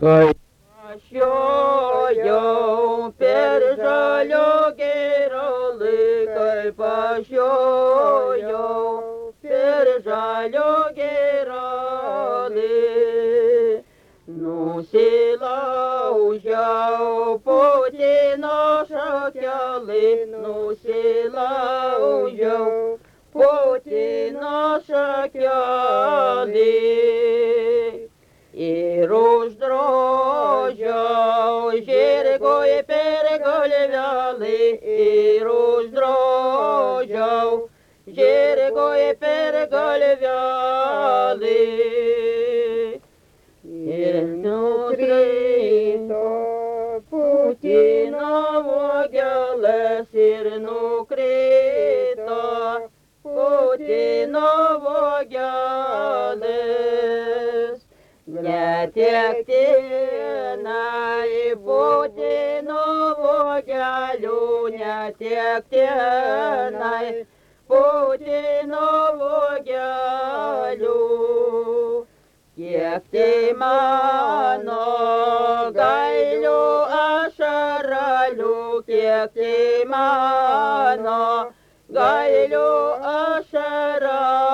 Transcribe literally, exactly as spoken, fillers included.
Kai aš jojau per žalio gerolį, kaip aš jojau per žalio gerolį. Nusilaužiau Putino šakelį, nusilaužiau Putino šakelį. Ir uždrožiau žirgui per galvelį, ir uždrožiau žirgui per galvelį. Ir nukrito Putino vogelės, ir nukrito Putino vogelės. Netektinai Putino vogelių, netektinai Putino vogelių. Kiek tai mano gailių ašaralių, kiek tai mano gailių ašaralių.